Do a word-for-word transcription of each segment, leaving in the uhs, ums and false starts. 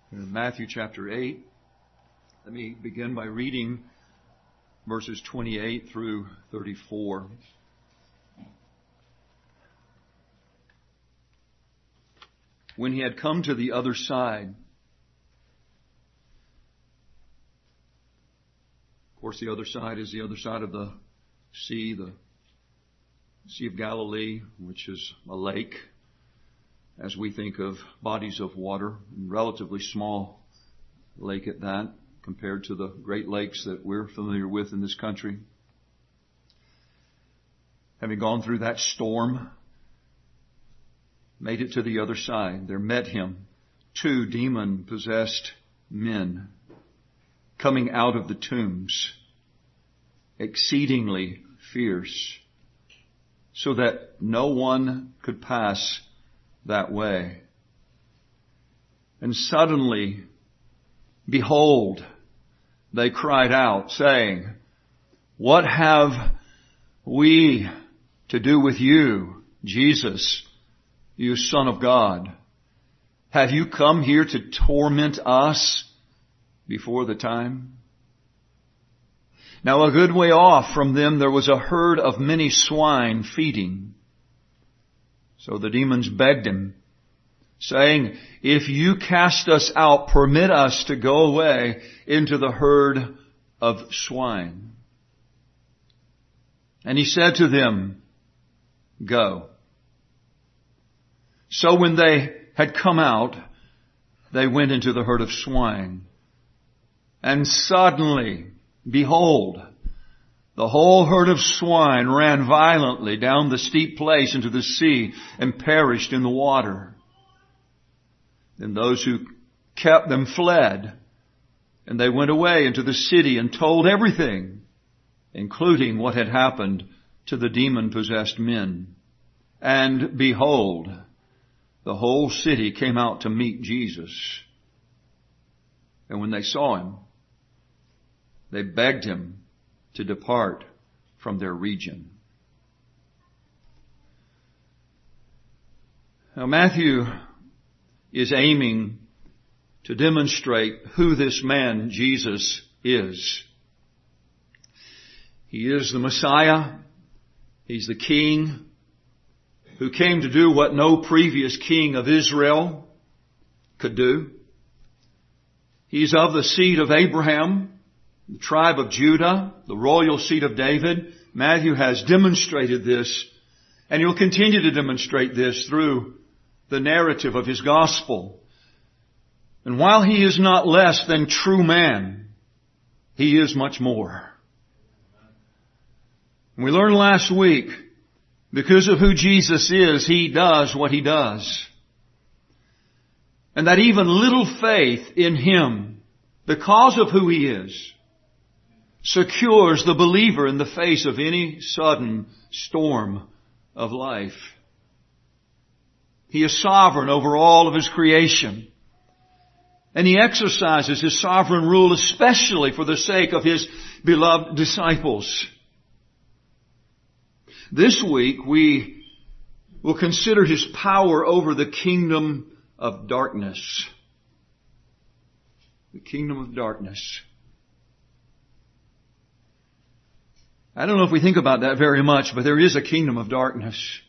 In Matthew chapter eight, let me begin by reading verses twenty-eight through thirty-four. When he had come to the other side, of course the other side is the other side of the sea, the Sea of Galilee, which is a lake, as we think of bodies of water, relatively small lake at that, compared to the great lakes that we're familiar with in this country. Having gone through that storm, made it to the other side, there met him two demon-possessed men coming out of the tombs, exceedingly fierce, so that no one could pass that way. And suddenly, behold, they cried out, saying, "What have we to do with you, Jesus, you Son of God? Have you come here to torment us before the time?" Now a good way off from them there was a herd of many swine feeding. So the demons begged him, saying, "If you cast us out, permit us to go away into the herd of swine." And he said to them, "Go." So when they had come out, they went into the herd of swine. And suddenly, behold, the whole herd of swine ran violently down the steep place into the sea and perished in the water. Then those who kept them fled, and they went away into the city and told everything, including what had happened to the demon-possessed men. And behold, the whole city came out to meet Jesus. And when they saw him, they begged him to depart from their region. Now Matthew is aiming to demonstrate who this man Jesus is. He is the Messiah. He's the King who came to do what no previous king of Israel could do. He's of the seed of Abraham, the tribe of Judah, the royal seed of David. Matthew has demonstrated this, and he'll continue to demonstrate this through the narrative of his gospel. And while he is not less than true man, he is much more. We learned last week, because of who Jesus is, he does what he does. And that even little faith in him, because of who he is, secures the believer in the face of any sudden storm of life. He is sovereign over all of his creation. And he exercises his sovereign rule especially for the sake of his beloved disciples. This week we will consider his power over the kingdom of darkness. The kingdom of darkness. I don't know if we think about that very much, but there is a kingdom of darkness.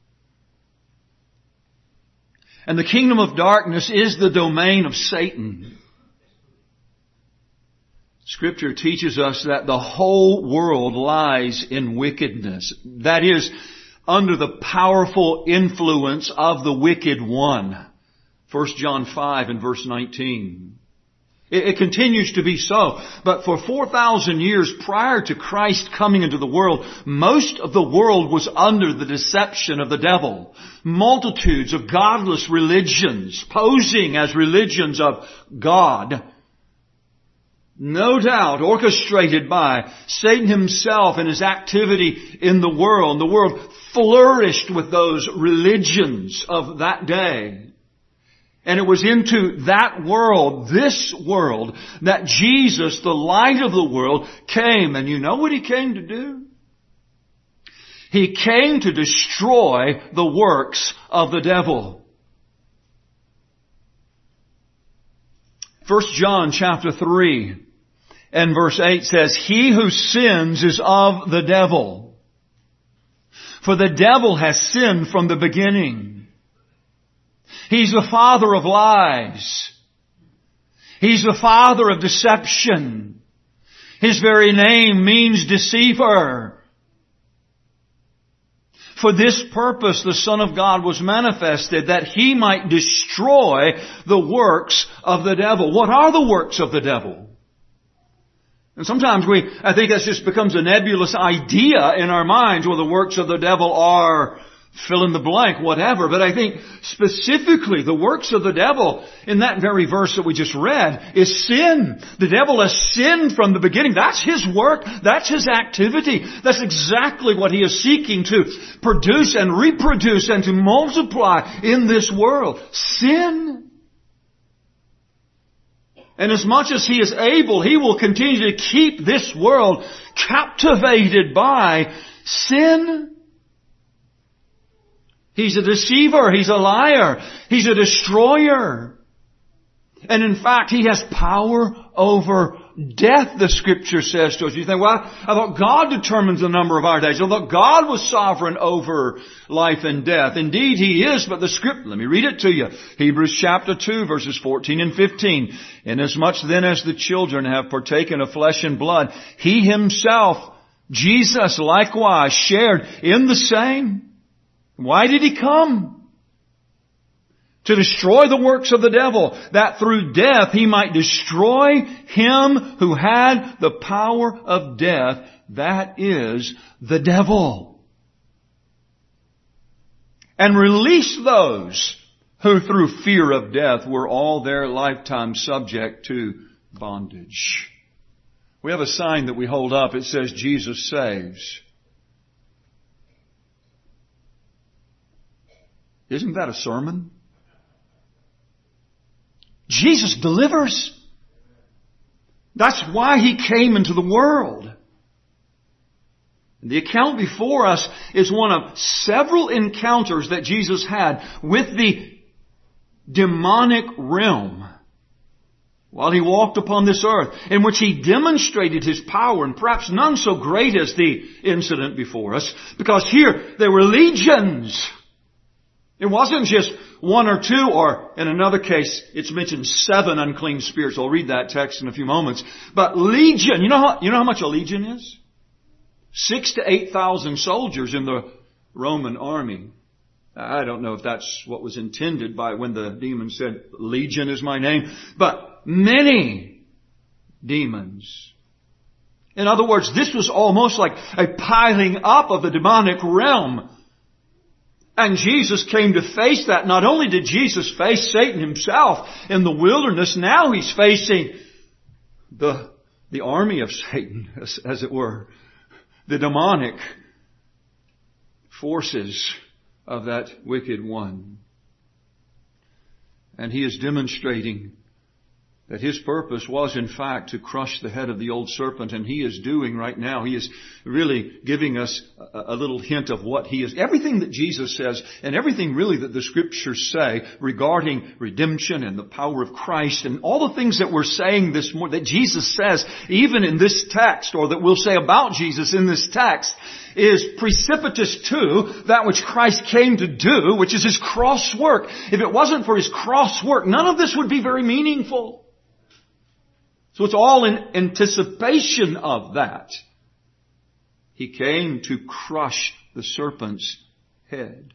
And the kingdom of darkness is the domain of Satan. Scripture teaches us that the whole world lies in wickedness. That is, under the powerful influence of the wicked one. First John five and verse nineteen. It continues to be so. But for four thousand years prior to Christ coming into the world, most of the world was under the deception of the devil. Multitudes of godless religions, posing as religions of God, no doubt orchestrated by Satan himself and his activity in the world. The world flourished with those religions of that day. And it was into that world, this world, that Jesus, the light of the world, came. And you know what he came to do? He came to destroy the works of the devil. First John chapter three and verse eight says, "He who sins is of the devil. For the devil has sinned from the beginning. He's the father of lies. He's the father of deception. His very name means deceiver. For this purpose the Son of God was manifested, that He might destroy the works of the devil." What are the works of the devil? And sometimes we, I think that just becomes a nebulous idea in our minds, well, the works of the devil are fill in the blank, whatever. But I think specifically the works of the devil in that very verse that we just read is sin. The devil has sinned from the beginning. That's his work. That's his activity. That's exactly what he is seeking to produce and reproduce and to multiply in this world. Sin. And as much as he is able, he will continue to keep this world captivated by sin. He's a deceiver. He's a liar. He's a destroyer. And in fact, he has power over death, the Scripture says to us. You think, well, I thought God determines the number of our days. I thought God was sovereign over life and death. Indeed, He is, but the Scripture, let me read it to you. Hebrews chapter two, verses fourteen and fifteen. "Inasmuch then as the children have partaken of flesh and blood, He Himself, Jesus, likewise shared in the same." Why did He come? To destroy the works of the devil, that through death He might destroy him who had the power of death, that is, the devil. And release those who through fear of death were all their lifetime subject to bondage. We have a sign that we hold up. It says, "Jesus saves." Isn't that a sermon? Jesus delivers. That's why He came into the world. The account before us is one of several encounters that Jesus had with the demonic realm while He walked upon this earth, in which He demonstrated His power, and perhaps none so great as the incident before us, because here there were legions. It wasn't just one or two, or in another case, it's mentioned seven unclean spirits. I'll read that text in a few moments. But legion, you know how, you know how much a legion is? Six to eight thousand soldiers in the Roman army. I don't know if that's what was intended by when the demon said, "Legion is my name," but many demons. In other words, this was almost like a piling up of the demonic realm. And Jesus came to face that. Not only did Jesus face Satan himself in the wilderness, now He's facing the, the army of Satan, as, as it were. The demonic forces of that wicked one. And He is demonstrating that His purpose was in fact to crush the head of the old serpent, and He is doing right now. He is really giving us a, a little hint of what He is. Everything that Jesus says, and everything really that the Scriptures say regarding redemption and the power of Christ, and all the things that we're saying this morning, that Jesus says even in this text, or that we'll say about Jesus in this text, is precipitous to that which Christ came to do, which is His cross work. If it wasn't for His cross work, none of this would be very meaningful. So it's all in anticipation of that. He came to crush the serpent's head.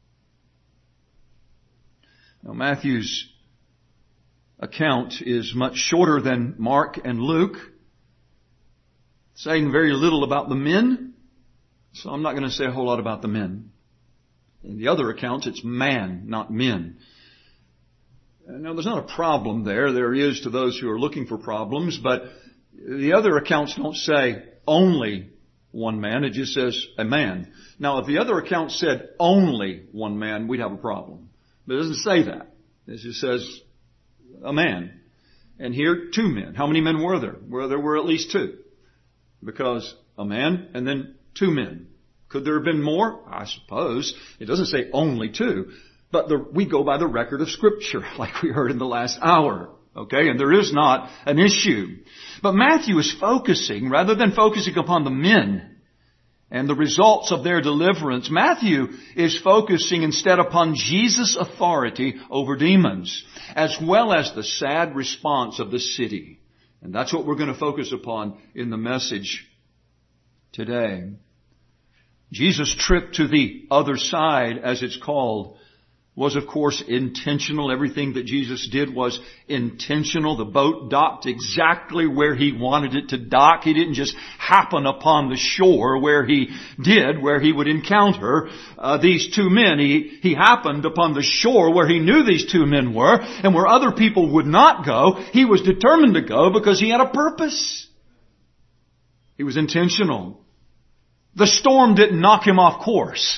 Now Matthew's account is much shorter than Mark and Luke, saying very little about the men. So I'm not going to say a whole lot about the men. In the other accounts, it's man, not men. Now, there's not a problem there. There is to those who are looking for problems, but the other accounts don't say only one man. It just says a man. Now, if the other account said only one man, we'd have a problem. But it doesn't say that. It just says a man. And here, two men. How many men were there? Well, there were at least two. Because a man and then two men. Could there have been more? I suppose. It doesn't say only two. But the, we go by the record of Scripture, like we heard in the last hour. Okay, and there is not an issue. But Matthew is focusing, rather than focusing upon the men and the results of their deliverance, Matthew is focusing instead upon Jesus' authority over demons, as well as the sad response of the city. And that's what we're going to focus upon in the message today. Jesus' trip to the other side, as it's called, was of course intentional. Everything that Jesus did was intentional. The boat docked exactly where He wanted it to dock. He didn't just happen upon the shore where He did, where He would encounter uh, these two men. He, he happened upon the shore where He knew these two men were, and where other people would not go. He was determined to go because He had a purpose. He was intentional. The storm didn't knock Him off course.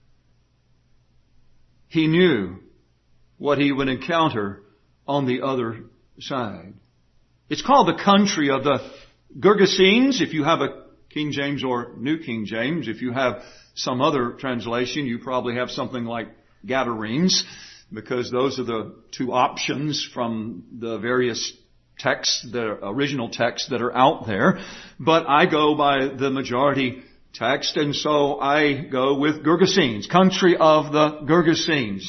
He knew what He would encounter on the other side. It's called the country of the Gergesenes, if you have a King James or New King James. If you have some other translation, you probably have something like Gadarenes, because those are the two options from the various texts, the original texts that are out there. But I go by the majority text, and so I go with Gergesenes, country of the Gergesenes.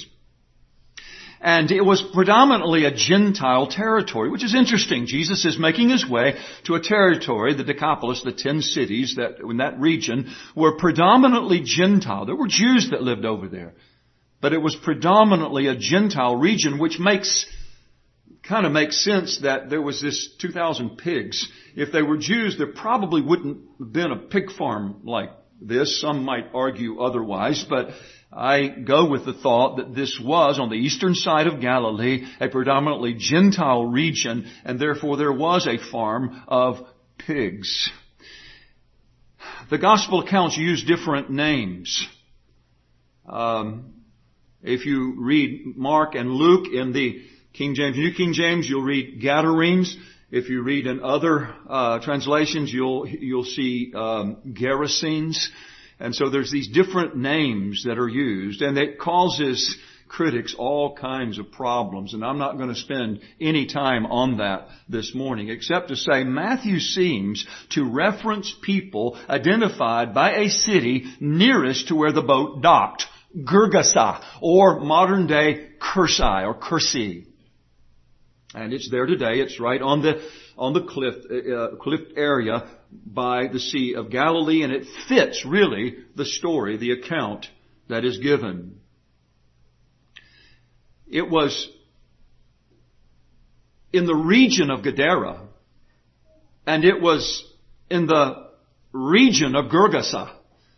And it was predominantly a Gentile territory, which is interesting. Jesus is making His way to a territory, the Decapolis, the ten cities that in that region were predominantly Gentile. There were Jews that lived over there, but it was predominantly a Gentile region, which makes kind of makes sense that there was this two thousand pigs. If they were Jews, there probably wouldn't have been a pig farm like this. Some might argue otherwise, but I go with the thought that this was on the eastern side of Galilee, a predominantly Gentile region, and therefore there was a farm of pigs. The gospel accounts use different names. Um, if you read Mark and Luke in the King James, New King James, you'll read Gadarenes. If you read in other uh, translations, you'll you'll see um, Gerasenes. And so there's these different names that are used, and it causes critics all kinds of problems. And I'm not going to spend any time on that this morning, except to say Matthew seems to reference people identified by a city nearest to where the boat docked, Gergesa, or modern day Cursae or Cursae. And it's there today. It's right on the on the cliff uh, cliff area by the Sea of Galilee, and it fits really the story, the account that is given. It was in the region of Gadara, and it was in the region of Gergesa,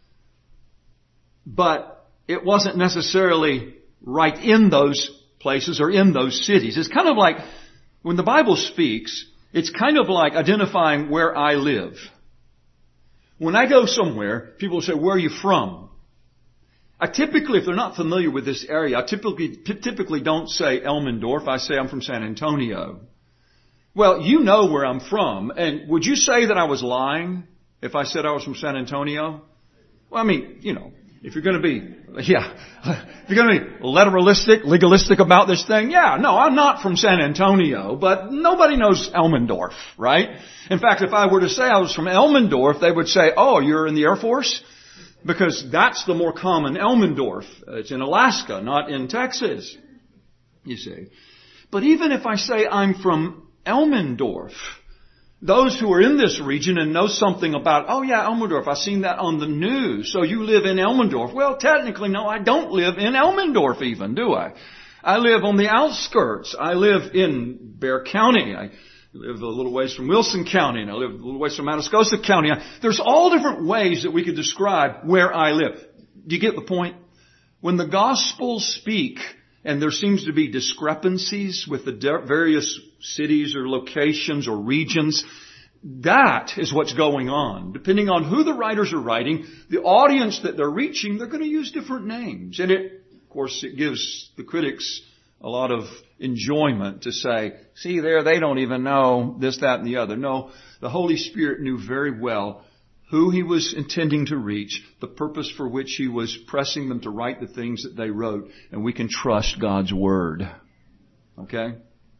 but it wasn't necessarily right in those places or in those cities. It's kind of like when the Bible speaks, it's kind of like identifying where I live. When I go somewhere, people say, "Where are you from?" I typically, if they're not familiar with this area, I typically typically don't say Elmendorf. I say I'm from San Antonio. Well, you know where I'm from, and would you say that I was lying if I said I was from San Antonio? Well, I mean, you know, if you're going to be, yeah, if you're going to be literalistic, legalistic about this thing, yeah, no, I'm not from San Antonio, but nobody knows Elmendorf, right? In fact, if I were to say I was from Elmendorf, they would say, "Oh, you're in the Air Force?" Because that's the more common Elmendorf. It's in Alaska, not in Texas, you see. But even if I say I'm from Elmendorf, those who are in this region and know something about, "Oh yeah, Elmendorf, I've seen that on the news. So you live in Elmendorf." Well, technically, no, I don't live in Elmendorf even, do I? I live on the outskirts. I live in Bexar County. I live a little ways from Wilson County, and I live a little ways from Atascosa County. There's all different ways that we could describe where I live. Do you get the point? When the Gospels speak, and there seems to be discrepancies with the various cities or locations or regions, that is what's going on. Depending on who the writers are writing, the audience that they're reaching, they're going to use different names. And it, of course, it gives the critics a lot of enjoyment to say, "See there, they don't even know this, that, and the other." No, the Holy Spirit knew very well who He was intending to reach, the purpose for which He was pressing them to write the things that they wrote, and we can trust God's Word. Okay?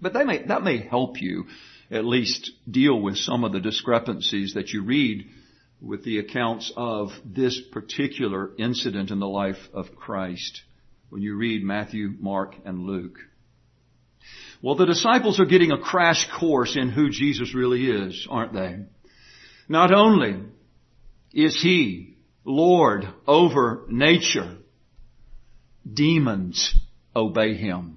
But they may, that may help you at least deal with some of the discrepancies that you read with the accounts of this particular incident in the life of Christ when you read Matthew, Mark, and Luke. Well, the disciples are getting a crash course in who Jesus really is, aren't they? Not only is He Lord over nature, demons obey Him.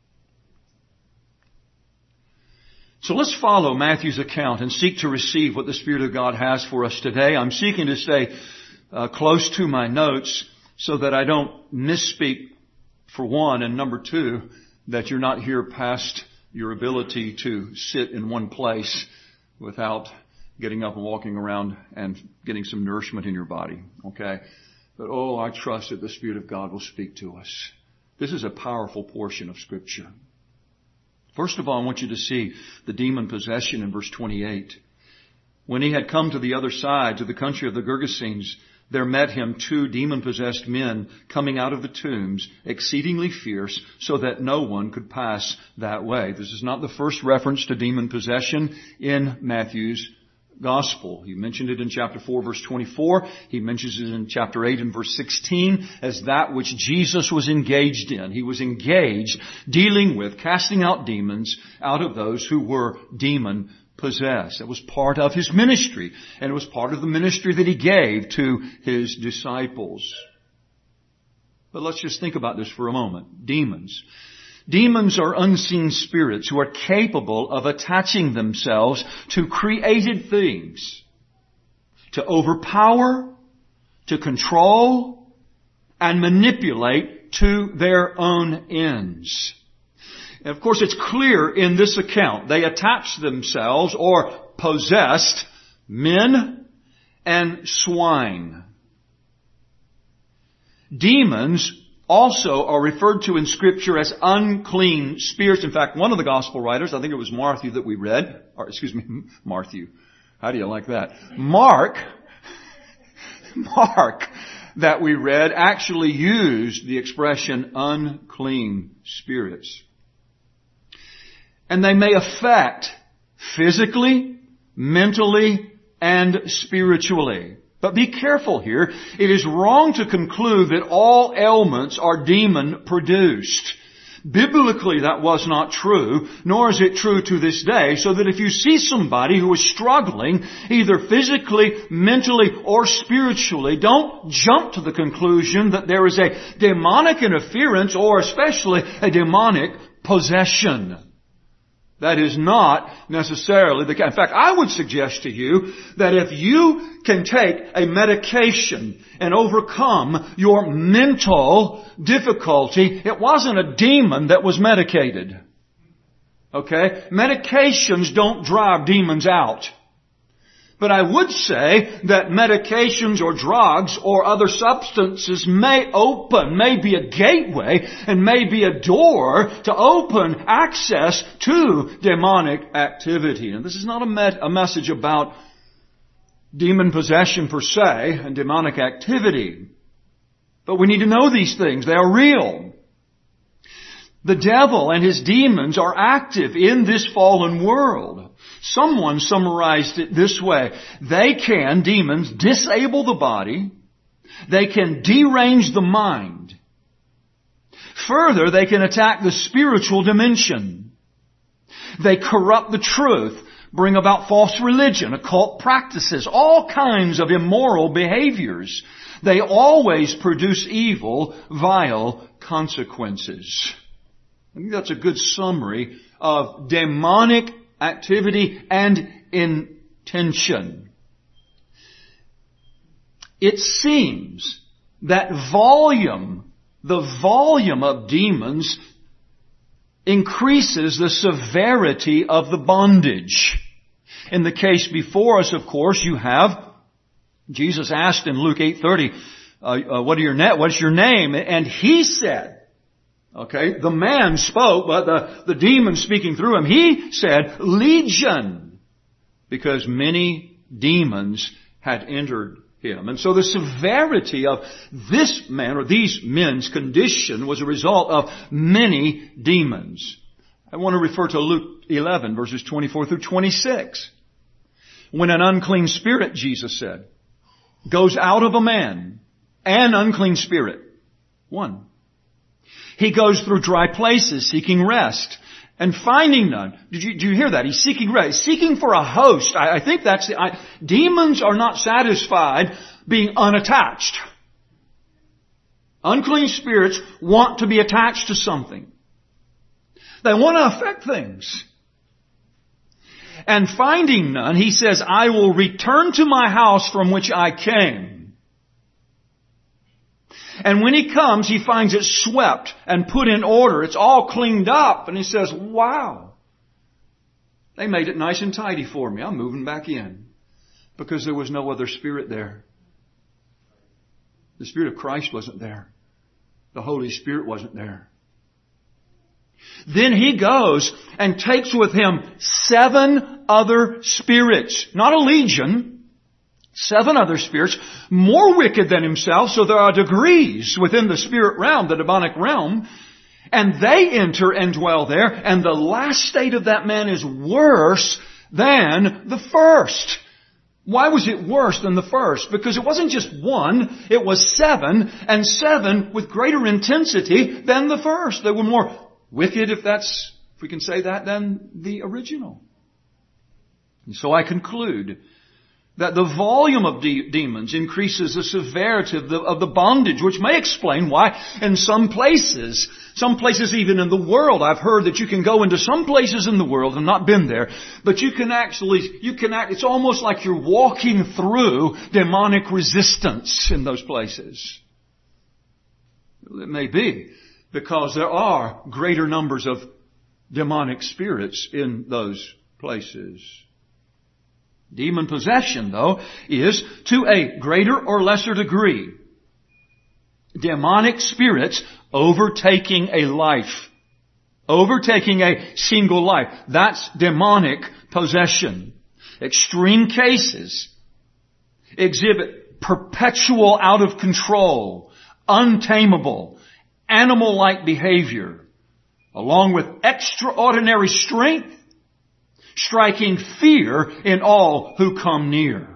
So let's follow Matthew's account and seek to receive what the Spirit of God has for us today. I'm seeking to stay uh, close to my notes so that I don't misspeak, for one, and number two, that you're not here past your ability to sit in one place without getting up and walking around and getting some nourishment in your body. Okay? But oh, I trust that the Spirit of God will speak to us. This is a powerful portion of Scripture. First of all, I want you to see the demon possession in verse twenty-eight. When he had come to the other side, to the country of the Gergesenes, there met him two demon-possessed men coming out of the tombs, exceedingly fierce, so that no one could pass that way. This is not the first reference to demon possession in Matthew's Gospel. He mentioned it in chapter four, verse twenty-four. He mentions it in chapter eight and verse sixteen as that which Jesus was engaged in. He was engaged dealing with casting out demons out of those who were demon possessed. It was part of His ministry, and it was part of the ministry that He gave to His disciples. But let's just think about this for a moment. Demons. Demons are unseen spirits who are capable of attaching themselves to created things, to overpower, to control, and manipulate to their own ends. And of course, it's clear in this account, they attached themselves or possessed men and swine. Demons also are referred to in Scripture as unclean spirits. In fact, one of the Gospel writers, I think it was Matthew that we read, or excuse me, Matthew. How do you like that? Mark, Mark, that we read actually used the expression unclean spirits. And they may affect physically, mentally, and spiritually. But be careful here. It is wrong to conclude that all ailments are demon-produced. Biblically, that was not true, nor is it true to this day, so that if you see somebody who is struggling, either physically, mentally, or spiritually, don't jump to the conclusion that there is a demonic interference or especially a demonic possession. That is not necessarily the case. In fact, I would suggest to you that if you can take a medication and overcome your mental difficulty, it wasn't a demon that was medicated. Okay? Medications don't drive demons out. But I would say that medications or drugs or other substances may open, may be a gateway and may be a door to open access to demonic activity. And this is not a, met, a message about demon possession per se and demonic activity. But we need to know these things. They are real. The devil and his demons are active in this fallen world. Someone summarized it this way. They can, demons, disable the body. They can derange the mind. Further, they can attack the spiritual dimension. They corrupt the truth, bring about false religion, occult practices, all kinds of immoral behaviors. They always produce evil, vile consequences. I think that's a good summary of demonic activity and intention. It seems that volume, the volume of demons increases the severity of the bondage. In the case before us, of course, you have, Jesus asked in Luke eight thirty, uh, uh, what are your na- what's your name? And he said, Okay, the man spoke, but the, the demon speaking through him, he said, Legion, because many demons had entered him. And so the severity of this man or these men's condition was a result of many demons. I want to refer to Luke eleven, verses twenty-four through twenty-six. When an unclean spirit, Jesus said, goes out of a man, an unclean spirit, one, he goes through dry places seeking rest and finding none. Did you, did you hear that? He's seeking rest. Seeking for a host. I, I think that's the... I, demons are not satisfied being unattached. Unclean spirits want to be attached to something. They want to affect things. And finding none, he says, I will return to my house from which I came. And when he comes, he finds it swept and put in order. It's all cleaned up. And he says, wow, they made it nice and tidy for me. I'm moving back in. Because there was no other spirit there. The Spirit of Christ wasn't there. The Holy Spirit wasn't there. Then he goes and takes with him seven other spirits. Not a legion. Seven other spirits, more wicked than himself, so there are degrees within the spirit realm, the demonic realm, and they enter and dwell there, and the last state of that man is worse than the first. Why was it worse than the first? Because it wasn't just one, it was seven, and seven with greater intensity than the first. They were more wicked, if that's, if we can say that, than the original. And so I conclude that the volume of de- demons increases the severity of the, of the bondage, which may explain why in some places, some places even in the world, I've heard that you can go into some places in the world, and not been there, but you can actually, you can act, it's almost like you're walking through demonic resistance in those places. It may be because there are greater numbers of demonic spirits in those places. Demon possession, though, is to a greater or lesser degree demonic spirits overtaking a life. Overtaking a single life. That's demonic possession. Extreme cases exhibit perpetual out of control, untamable, animal-like behavior, along with extraordinary strength, striking fear in all who come near.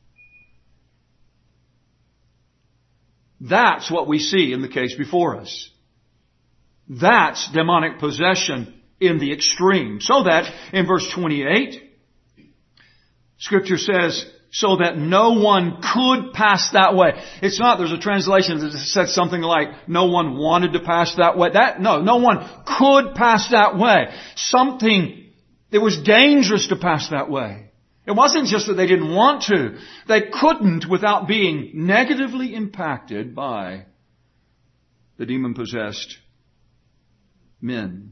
That's what we see in the case before us. That's demonic possession in the extreme. So that in verse twenty-eight, Scripture says, so that no one could pass that way. It's not, there's a translation that said something like, no one wanted to pass that way. That, no, no one could pass that way. Something, it was dangerous to pass that way. It wasn't just that they didn't want to. They couldn't without being negatively impacted by the demon-possessed men.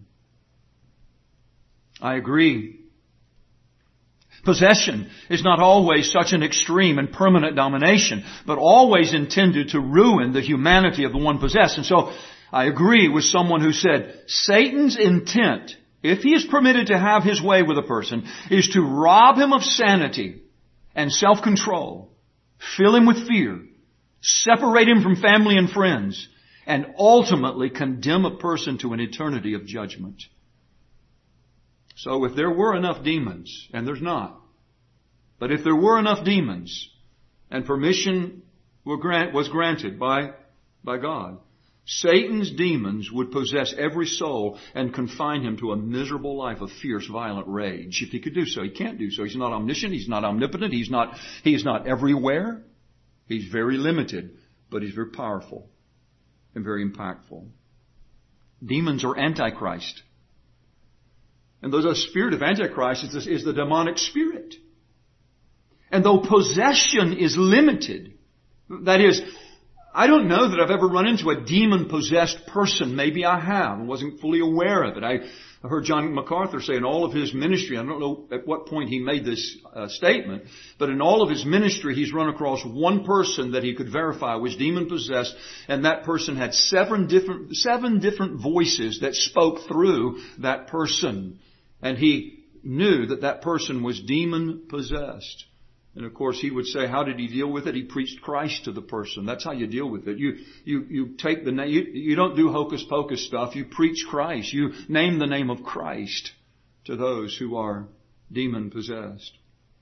I agree. Possession is not always such an extreme and permanent domination, but always intended to ruin the humanity of the one possessed. And so I agree with someone who said, Satan's intent, if he is permitted to have his way with a person, is to rob him of sanity and self-control, fill him with fear, separate him from family and friends, and ultimately condemn a person to an eternity of judgment. So if there were enough demons, and there's not, but if there were enough demons, and permission were grant, was granted by, by God, Satan's demons would possess every soul and confine him to a miserable life of fierce, violent rage. If he could do so, he can't do so. He's not omniscient, he's not omnipotent, he's not, he is not everywhere. He's very limited, but he's very powerful and very impactful. Demons are Antichrist. And though the spirit of Antichrist is, is the demonic spirit. And though possession is limited, that is, I don't know that I've ever run into a demon-possessed person. Maybe I have. I wasn't fully aware of it. I heard John MacArthur say in all of his ministry, I don't know at what point he made this uh, statement, but in all of his ministry he's run across one person that he could verify was demon-possessed, and that person had seven different, seven different voices that spoke through that person. And he knew that that person was demon-possessed. And of course he would say, how did he deal with it? He preached Christ to the person. That's how you deal with it. You, you, you take the name, you, you don't do hocus pocus stuff. You preach Christ. You name the name of Christ to those who are demon possessed.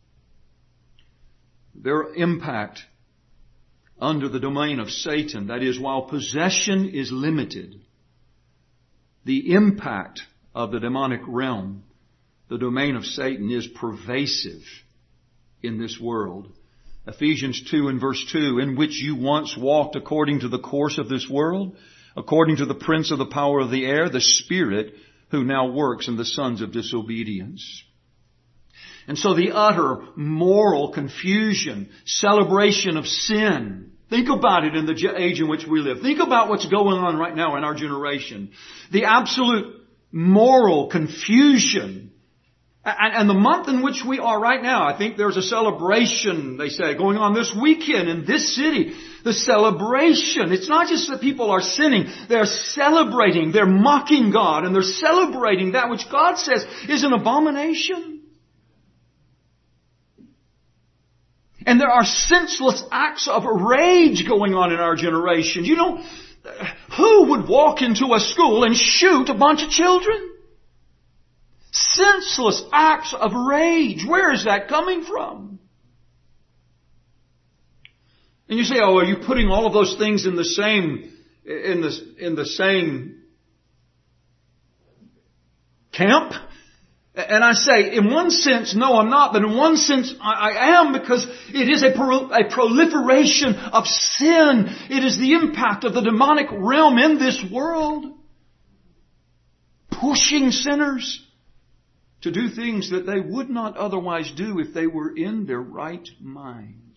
Their impact under the domain of Satan, that is, while possession is limited, the impact of the demonic realm, the domain of Satan, is pervasive in this world. Ephesians two and verse two, in which you once walked according to the course of this world, according to the prince of the power of the air, the spirit who now works in the sons of disobedience. And so the utter moral confusion, celebration of sin. Think about it in the age in which we live. Think about what's going on right now in our generation. The absolute moral confusion. And, and the month in which we are right now, I think there's a celebration, they say, going on this weekend in this city. The celebration. It's not just that people are sinning. They're celebrating. They're mocking God. And they're celebrating that which God says is an abomination. And there are senseless acts of rage going on in our generation. You know, who would walk into a school and shoot a bunch of children? Senseless acts of rage. Where is that coming from? And you say, oh, are you putting all of those things in the same, in the, in the same camp? And I say, in one sense, no, I'm not. But in one sense, I, I am, because it is a, pro, a proliferation of sin. It is the impact of the demonic realm in this world, pushing sinners to do things that they would not otherwise do if they were in their right mind.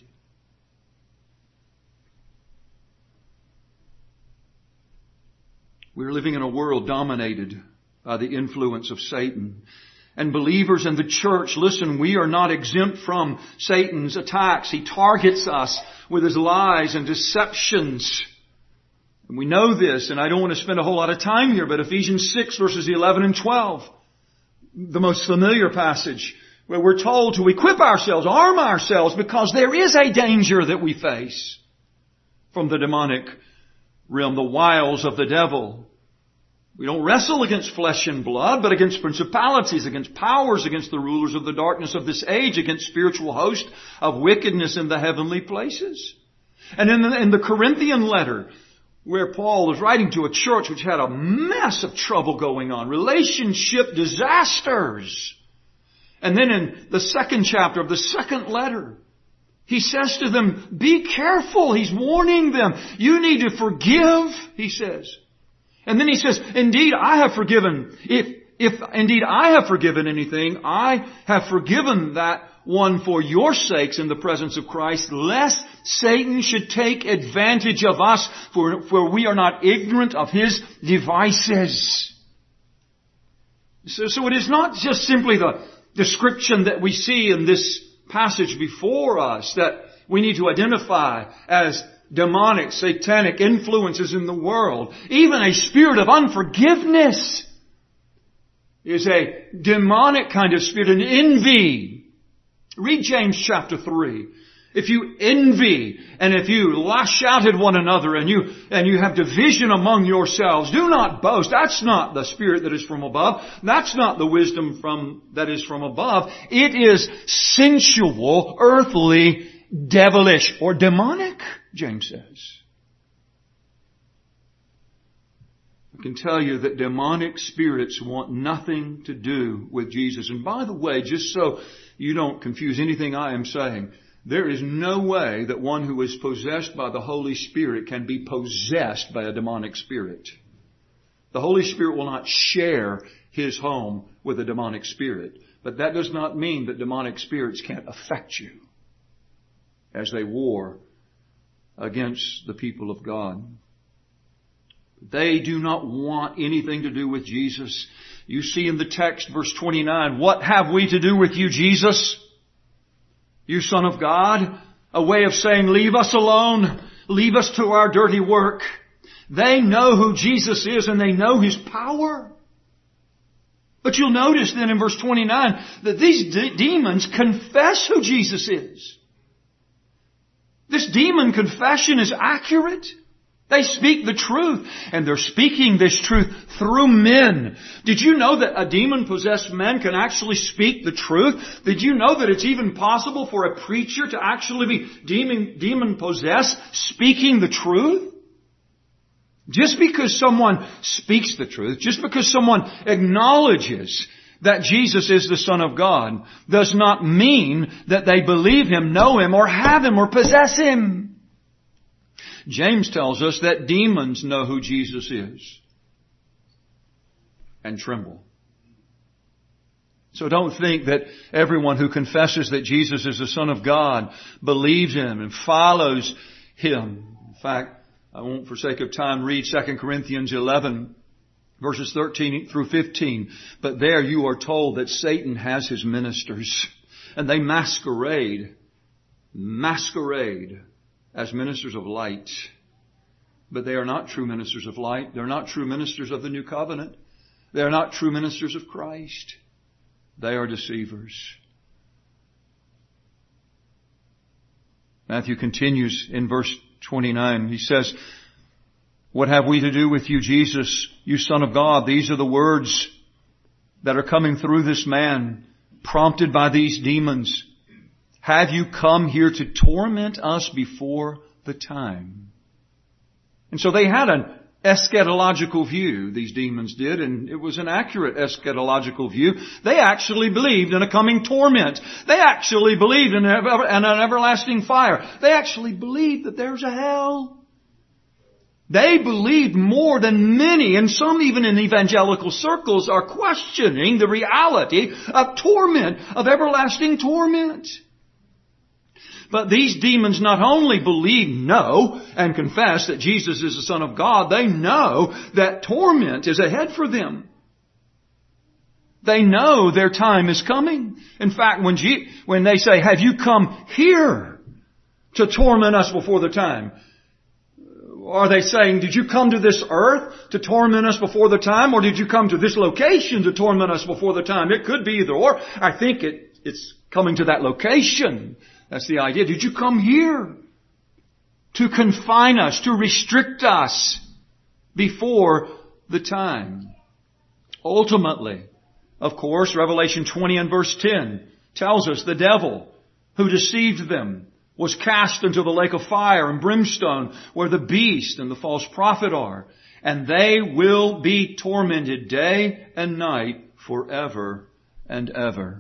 We're living in a world dominated by the influence of Satan. And believers in the church, listen, we are not exempt from Satan's attacks. He targets us with his lies and deceptions. And we know this, and I don't want to spend a whole lot of time here, but Ephesians six verses eleven and twelve, the most familiar passage, where we're told to equip ourselves, arm ourselves, because there is a danger that we face from the demonic realm, the wiles of the devil. We don't wrestle against flesh and blood, but against principalities, against powers, against the rulers of the darkness of this age, against spiritual hosts of wickedness in the heavenly places. And in the, in the Corinthian letter, where Paul was writing to a church which had a mess of trouble going on, relationship disasters. And then in the second chapter of the second letter, he says to them, be careful. He's warning them. You need to forgive, he says. And then he says, indeed, I have forgiven. If, if indeed I have forgiven anything, I have forgiven that one for your sakes in the presence of Christ, lest Satan should take advantage of us, for, for we are not ignorant of his devices. So, so it is not just simply the description that we see in this passage before us that we need to identify as demonic, satanic influences in the world. Even a spirit of unforgiveness is a demonic kind of spirit, an envy. Read James chapter three. If you envy and if you lash out at one another and you, and you have division among yourselves, do not boast. That's not the spirit that is from above. That's not the wisdom from, that is from above. It is sensual, earthly, devilish, or demonic, James says. I can tell you that demonic spirits want nothing to do with Jesus. And by the way, just so you don't confuse anything I am saying, there is no way that one who is possessed by the Holy Spirit can be possessed by a demonic spirit. The Holy Spirit will not share His home with a demonic spirit. But that does not mean that demonic spirits can't affect you as they war against the people of God. They do not want anything to do with Jesus. You see in the text, verse twenty-nine, what have we to do with you, Jesus? You Son of God? A way of saying, leave us alone. Leave us to our dirty work. They know who Jesus is and they know His power. But you'll notice then in verse twenty-nine that these de- demons confess who Jesus is. This demon confession is accurate. They speak the truth, and they're speaking this truth through men. Did you know that a demon-possessed man can actually speak the truth? Did you know that it's even possible for a preacher to actually be demon, demon-possessed, speaking the truth? Just because someone speaks the truth, just because someone acknowledges that Jesus is the Son of God, does not mean that they believe Him, know Him, or have Him, or possess Him. James tells us that demons know who Jesus is and tremble. So don't think that everyone who confesses that Jesus is the Son of God believes Him and follows Him. In fact, I won't for sake of time read Second Corinthians eleven verses thirteen through fifteen. But there you are told that Satan has his ministers, and they masquerade, masquerade as ministers of light. But they are not true ministers of light. They're not true ministers of the new covenant. They are not true ministers of Christ. They are deceivers. Matthew continues in verse twenty-nine. He says, "What have we to do with you, Jesus, you Son of God?" These are the words that are coming through this man, prompted by these demons. "Have you come here to torment us before the time?" And so they had an eschatological view, these demons did, and it was an accurate eschatological view. They actually believed in a coming torment. They actually believed in an everlasting fire. They actually believed that there's a hell. They believed more than many, and some even in evangelical circles are questioning the reality of torment, of everlasting torment. But these demons not only believe, know, and confess that Jesus is the Son of God, they know that torment is ahead for them. They know their time is coming. In fact, when, G- when they say, "Have you come here to torment us before the time?" Are they saying, "Did you come to this earth to torment us before the time? Or did you come to this location to torment us before the time?" It could be either or. I think it, it's coming to that location. That's the idea. Did you come here to confine us, to restrict us before the time? Ultimately, of course, Revelation twenty and verse ten tells us the devil who deceived them was cast into the lake of fire and brimstone, where the beast and the false prophet are, and they will be tormented day and night forever and ever.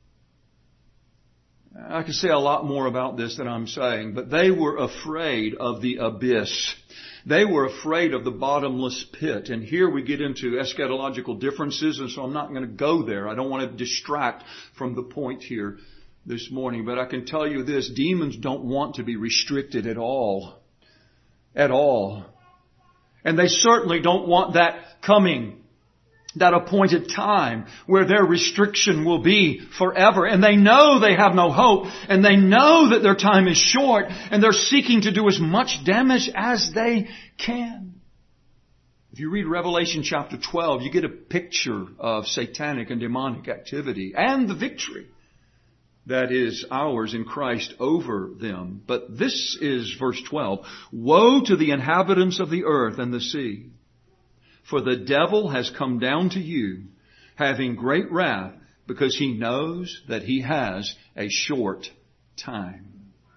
I could say a lot more about this than I'm saying, but they were afraid of the abyss. They were afraid of the bottomless pit. And here we get into eschatological differences, and so I'm not going to go there. I don't want to distract from the point here this morning. But I can tell you this, demons don't want to be restricted at all. At all. And they certainly don't want that coming, that appointed time where their restriction will be forever. And they know they have no hope, and they know that their time is short, and they're seeking to do as much damage as they can. If you read Revelation chapter twelve, you get a picture of satanic and demonic activity and the victory that is ours in Christ over them. But this is verse twelve. "Woe to the inhabitants of the earth and the sea, for the devil has come down to you, having great wrath, because he knows that he has a short time."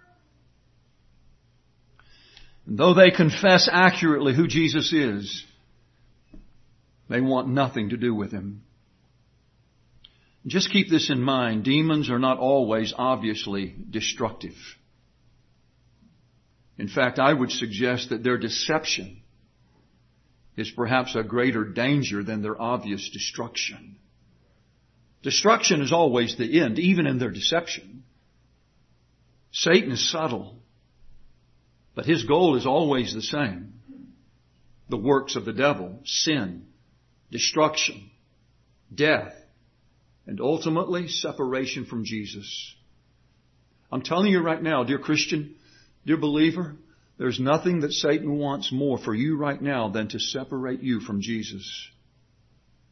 And though they confess accurately who Jesus is, they want nothing to do with Him. Just keep this in mind. Demons are not always obviously destructive. In fact, I would suggest that their deception is perhaps a greater danger than their obvious destruction. Destruction is always the end, even in their deception. Satan is subtle, but his goal is always the same. The works of the devil: sin, destruction, death, and ultimately separation from Jesus. I'm telling you right now, dear Christian, dear believer, there's nothing that Satan wants more for you right now than to separate you from Jesus.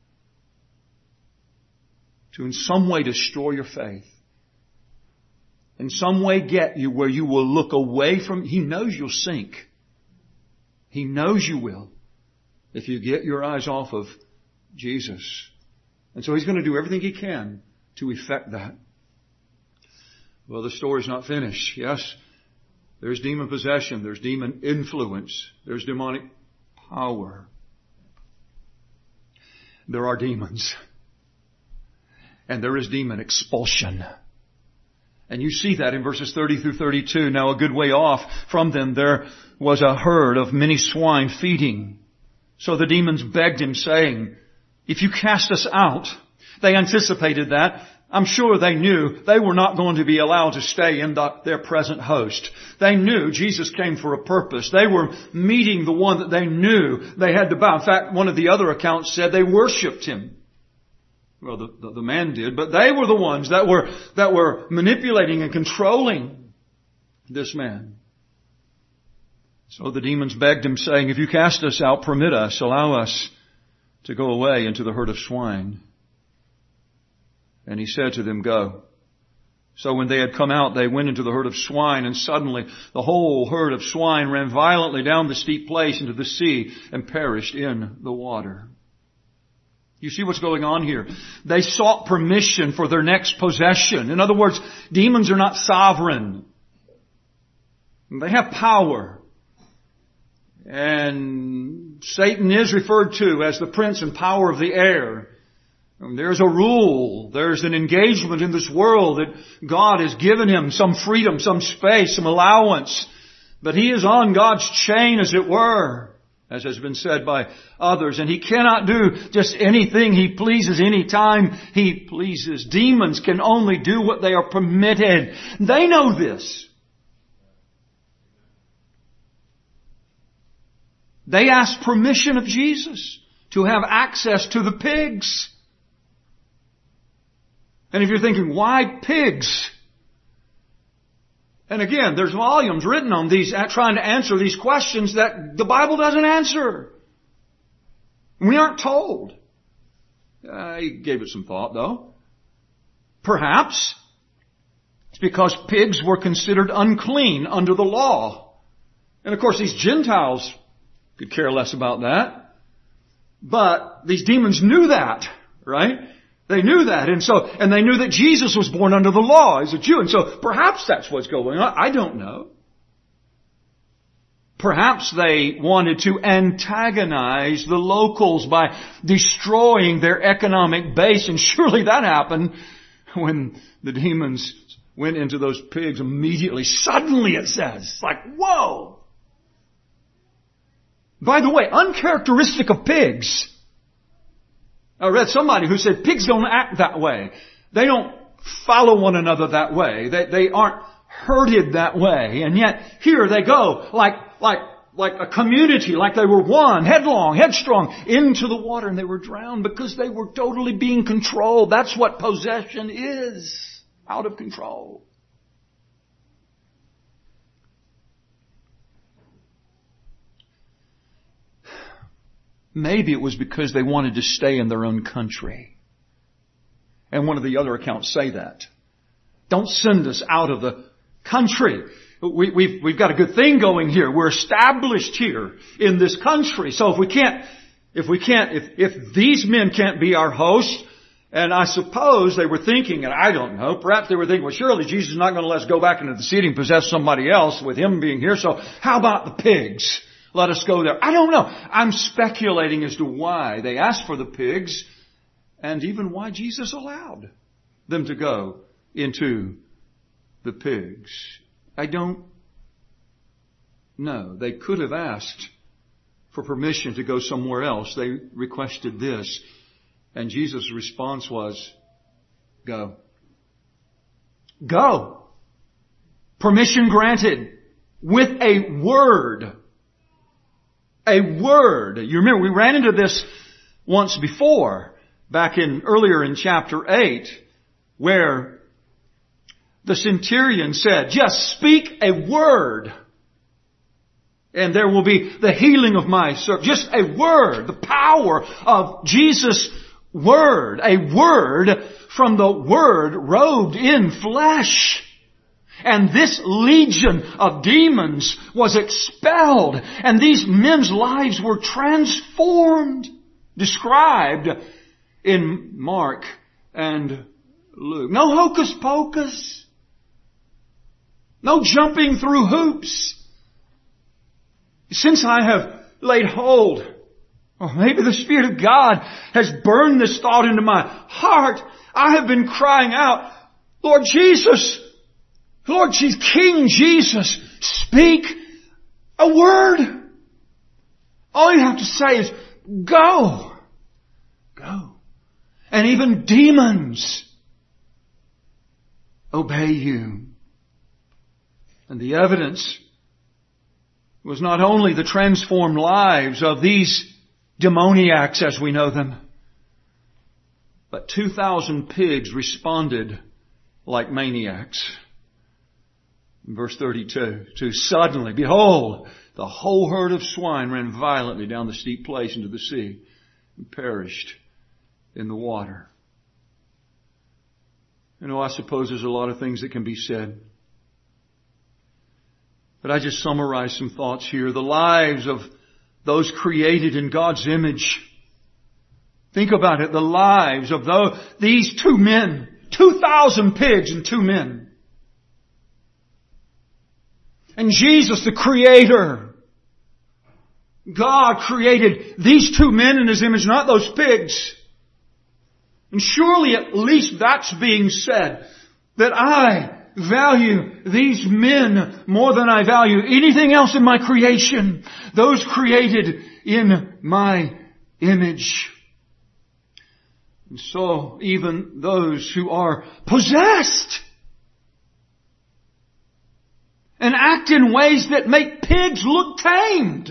To in some way destroy your faith. in some way get you where you will look away from, He knows you'll sink. He knows you will if you get your eyes off of Jesus. And so He's going to do everything He can to effect that. Well, the story's not finished. Yes, there's demon possession, there's demon influence, there's demonic power. There are demons. And there is demon expulsion. And you see that in verses thirty through thirty-two. Now a good way off from them there was a herd of many swine feeding. So the demons begged Him, saying, if you cast us out. They anticipated that. I'm sure they knew they were not going to be allowed to stay in the, their present host. They knew Jesus came for a purpose. They were meeting the one that they knew they had to bow. In fact, one of the other accounts said they worshipped Him. Well, the, the, the man did, but they were the ones that were, that were manipulating and controlling this man. So the demons begged Him, saying, if you cast us out, permit us, allow us to go away into the herd of swine. And He said to them, go. So when they had come out, they went into the herd of swine, and suddenly the whole herd of swine ran violently down the steep place into the sea and perished in the water. You see what's going on here? They sought permission for their next possession. In other words, demons are not sovereign. They have power. And Satan is referred to as the prince and power of the air. And there's a rule, there's an engagement in this world that God has given him some freedom, some space, some allowance. But he is on God's chain, as it were, as has been said by others. And he cannot do just anything he pleases any time he pleases. Demons can only do what they are permitted. They know this. They asked permission of Jesus to have access to the pigs. And if you're thinking, why pigs? And again, there's volumes written on these, trying to answer these questions that the Bible doesn't answer. We aren't told. Uh, he gave it some thought, though. Perhaps it's because pigs were considered unclean under the law. And of course, these Gentiles could care less about that. But these demons knew that, right? They knew that, and so, and they knew that Jesus was born under the law as a Jew, and so perhaps that's what's going on. I don't know. Perhaps they wanted to antagonize the locals by destroying their economic base, and surely that happened when the demons went into those pigs immediately. Suddenly, it says. It's like, whoa! By the way, uncharacteristic of pigs. I read somebody who said pigs don't act that way. They don't follow one another that way. They, they aren't herded that way. And yet here they go like, like, like a community, like they were one, headlong, headstrong, into the water, and they were drowned because they were totally being controlled. That's what possession is. Out of control. Maybe it was because they wanted to stay in their own country. And one of the other accounts say that. Don't send us out of the country. We, we've, we've got a good thing going here. We're established here in this country. So if we can't, if we can't, if, if these men can't be our hosts, and I suppose they were thinking, and I don't know, perhaps they were thinking, well, surely Jesus is not going to let us go back into the city and possess somebody else with him being here. So how about the pigs? Let us go there. I don't know. I'm speculating as to why they asked for the pigs and even why Jesus allowed them to go into the pigs. I don't know. They could have asked for permission to go somewhere else. They requested this. And Jesus' response was, go. Go. Permission granted with a word. A word. You remember, we ran into this once before, back in earlier in chapter eight, where the centurion said, just speak a word, and there will be the healing of my servant. Just a word. The power of Jesus' word. A word from the Word robed in flesh. And this legion of demons was expelled. And these men's lives were transformed. Described in Mark and Luke. No hocus pocus. No jumping through hoops. Since I have laid hold, or maybe the Spirit of God has burned this thought into my heart, I have been crying out, Lord Jesus, Lord Jesus, King Jesus, speak a word. All you have to say is, go. Go. And even demons obey you. And the evidence was not only the transformed lives of these demoniacs as we know them, but two thousand pigs responded like maniacs. In verse thirty-two, to suddenly, behold, the whole herd of swine ran violently down the steep place into the sea and perished in the water. You know, I suppose there's a lot of things that can be said. But I just summarize some thoughts here. The lives of those created in God's image. Think about it. The lives of those, these two men. Two thousand pigs and two men. And Jesus, the Creator. God created these two men in His image, not those pigs. And surely at least that's being said. That I value these men more than I value anything else in my creation. Those created in my image. And so even those who are possessed and act in ways that make pigs look tamed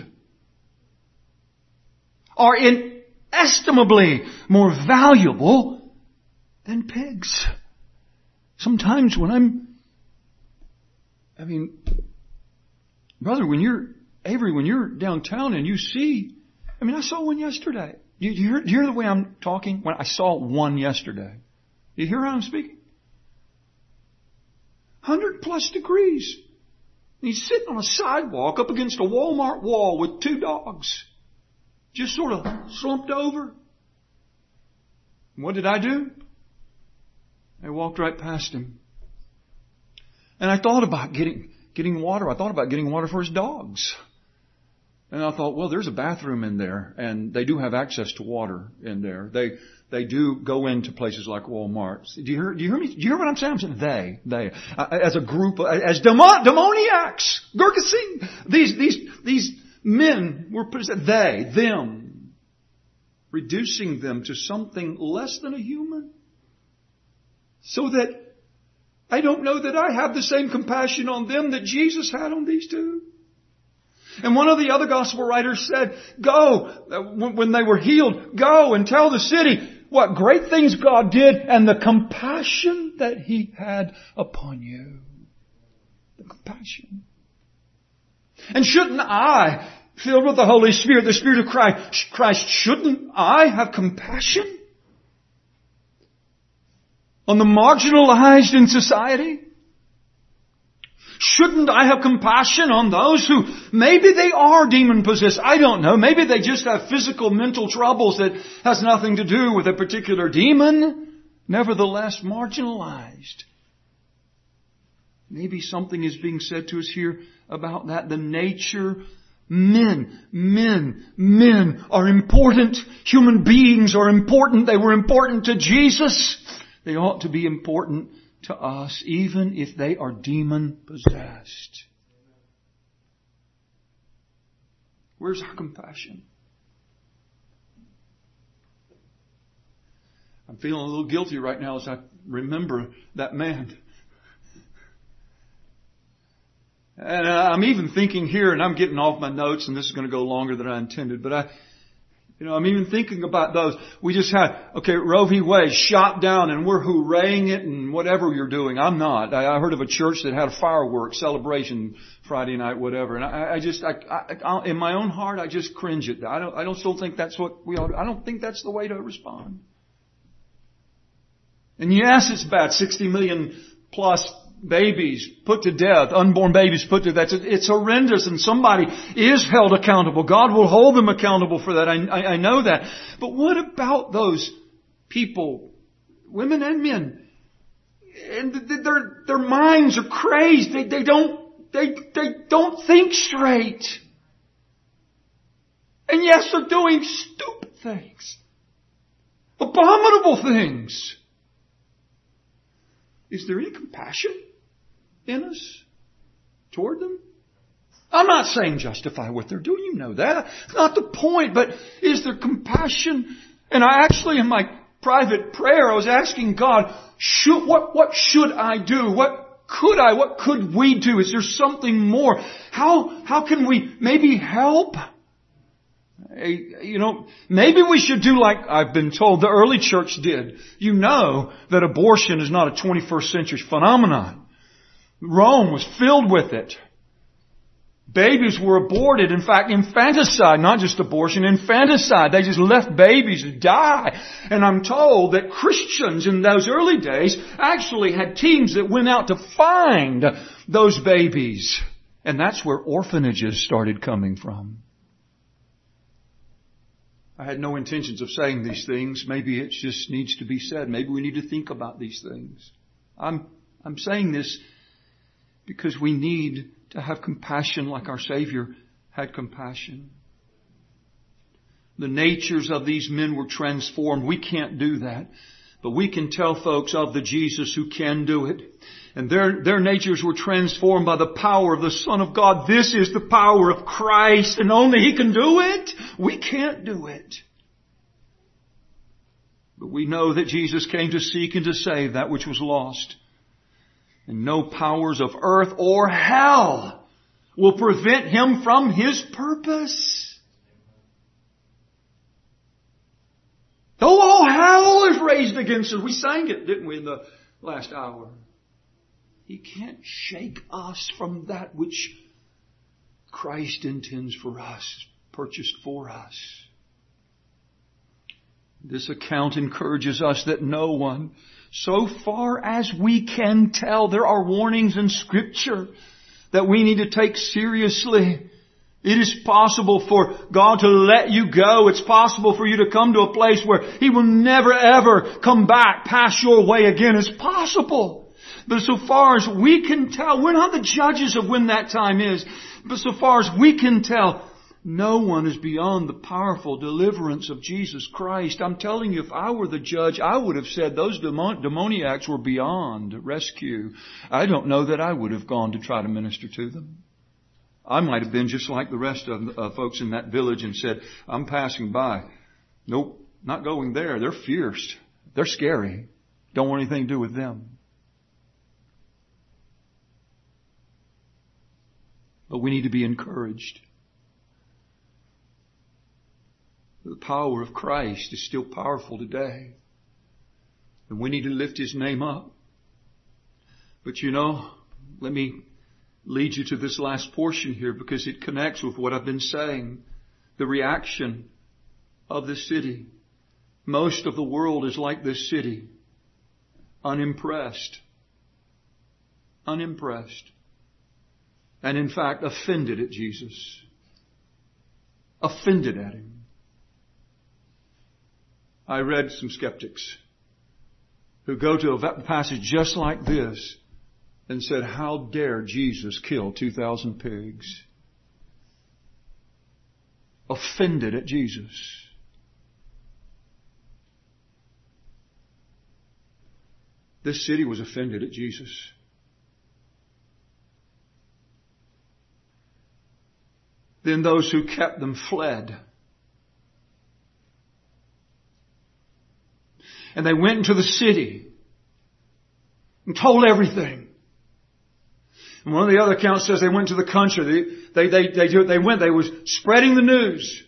are inestimably more valuable than pigs. Sometimes when I'm, I mean, brother, when you're, Avery, when you're downtown and you see, I mean, I saw one yesterday. Do you hear, do you hear the way I'm talking? When I saw one yesterday. Do you hear how I'm speaking? Hundred plus degrees. And he's sitting on a sidewalk up against a Walmart wall with two dogs. Just sort of slumped over. And what did I do? I walked right past him. And I thought about getting, getting water. I thought about getting water for his dogs. And I thought, well, there's a bathroom in there, and they do have access to water in there. They they do go into places like Walmart. Do you hear? Do you hear me? Do you hear what I'm saying? I'm saying they they uh, as a group, as demon, demoniacs, Gergesene. These these these men were possessed. They them, reducing them to something less than a human, so that I don't know that I have the same compassion on them that Jesus had on these two. And one of the other gospel writers said, go, when they were healed, go and tell the city what great things God did and the compassion that He had upon you. The compassion. And shouldn't I, filled with the Holy Spirit, the Spirit of Christ, Christ, shouldn't I have compassion on the marginalized in society? Shouldn't I have compassion on those who maybe they are demon possessed? I don't know. Maybe they just have physical, mental troubles that has nothing to do with a particular demon. Nevertheless, marginalized. Maybe something is being said to us here about that. The nature, men, men, men are important. Human beings are important. They were important to Jesus. They ought to be important to us, even if they are demon-possessed. Where's our compassion? I'm feeling a little guilty right now as I remember that man. And I'm even thinking here, and I'm getting off my notes, and this is going to go longer than I intended, but I, you know, I'm even thinking about those. We just had, okay, Roe v. Wade shot down and we're hooraying it and whatever you're doing. I'm not. I, I heard of a church that had a fireworks celebration Friday night, whatever. And I, I just, I, I, I, in my own heart, I just cringe at that. I don't, I don't still think that's what we ought to, I don't think that's the way to respond. And yes, it's bad. sixty million plus babies put to death, unborn babies put to death. It's horrendous, and somebody is held accountable. God will hold them accountable for that. I, I, I know that. But what about those people, women and men? And their their minds are crazed. They they don't they they don't think straight. And yes, they're doing stupid things, abominable things. Is there any compassion in us toward them? I'm not saying justify what they're doing. You know that. That's not the point. But is there compassion? And I actually, in my private prayer, I was asking God, should, what, what should I do? What could I, what could we do? Is there something more? How, how can we maybe help? You know, maybe we should do like I've been told the early church did. You know that abortion is not a twenty-first century phenomenon. Rome was filled with it. Babies were aborted. In fact, infanticide, not just abortion, infanticide. They just left babies to die. And I'm told that Christians in those early days actually had teams that went out to find those babies. And that's where orphanages started coming from. I had no intentions of saying these things. Maybe it just needs to be said. Maybe we need to think about these things. I'm, I'm saying this because we need to have compassion like our Savior had compassion. The natures of these men were transformed. We can't do that. But we can tell folks of the Jesus who can do it. And their, their natures were transformed by the power of the Son of God. This is the power of Christ, and only He can do it. We can't do it. But we know that Jesus came to seek and to save that which was lost. And no powers of earth or hell will prevent Him from His purpose. Though all hell is raised against us. We sang it, didn't we, in the last hour? He can't shake us from that which Christ intends for us, purchased for us. This account encourages us that no one, so far as we can tell, there are warnings in Scripture that we need to take seriously. It is possible for God to let you go. It's possible for you to come to a place where He will never ever come back, pass your way again. It's possible. But so far as we can tell, we're not the judges of when that time is. But so far as we can tell, no one is beyond the powerful deliverance of Jesus Christ. I'm telling you, if I were the judge, I would have said those demon- demoniacs were beyond rescue. I don't know that I would have gone to try to minister to them. I might have been just like the rest of the uh, folks in that village and said, I'm passing by. Nope, not going there. They're fierce. They're scary. Don't want anything to do with them. But we need to be encouraged. The power of Christ is still powerful today. And we need to lift His name up. But you know, let me lead you to this last portion here because it connects with what I've been saying. The reaction of the city. Most of the world is like this city. Unimpressed. Unimpressed. And in fact, offended at Jesus. Offended at Him. I read some skeptics who go to a passage just like this and said, how dare Jesus kill two thousand pigs? Offended at Jesus. This city was offended at Jesus. Then those who kept them fled. And they went into the city and told everything. And one of the other accounts says they went to the country. They, they, they, they, they went, they was spreading the news.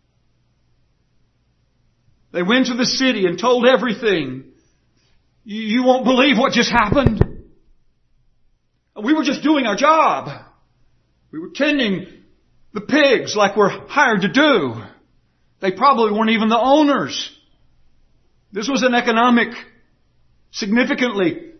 They went to the city and told everything. You, you won't believe what just happened. We were just doing our job. We were tending the pigs like we're hired to do. They probably weren't even the owners. This was an economic, significantly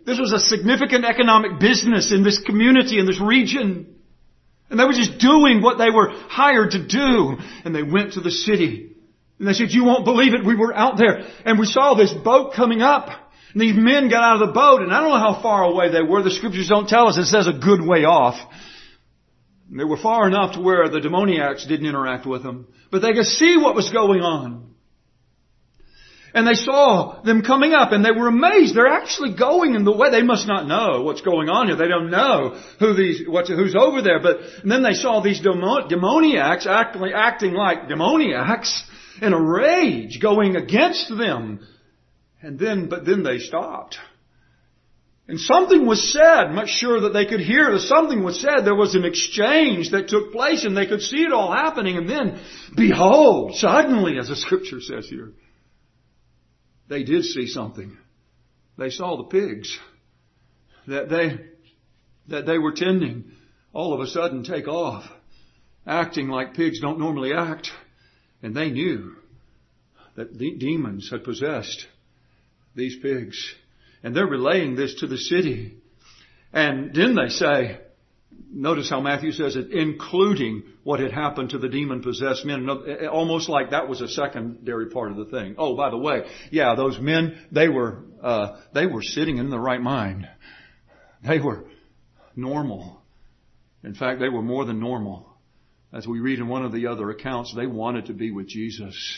this was a significant economic business in this community, in this region. And they were just doing what they were hired to do. And they went to the city. And they said, you won't believe it. We were out there and we saw this boat coming up. And these men got out of the boat, and I don't know how far away they were. The scriptures don't tell us. It says a good way off. And they were far enough to where the demoniacs didn't interact with them. But they could see what was going on. And they saw them coming up, and they were amazed. They're actually going in the way. They must not know what's going on here. They don't know who these, what's, who's over there. But and then they saw these demo, demoniacs acting, acting like demoniacs in a rage, going against them. And then, but then they stopped. And something was said, much sure that they could hear that something was said. There was an exchange that took place and they could see it all happening. And then, behold, suddenly, as the scripture says here, they did see something. They saw the pigs that they, that they were tending all of a sudden take off, acting like pigs don't normally act. And they knew that the demons had possessed these pigs. And they're relaying this to the city. And then they say, notice how Matthew says it, including what had happened to the demon-possessed men. Almost like that was a secondary part of the thing. Oh, by the way, yeah, those men, they were, uh, they were sitting in the right mind. They were normal. In fact, they were more than normal. As we read in one of the other accounts, they wanted to be with Jesus.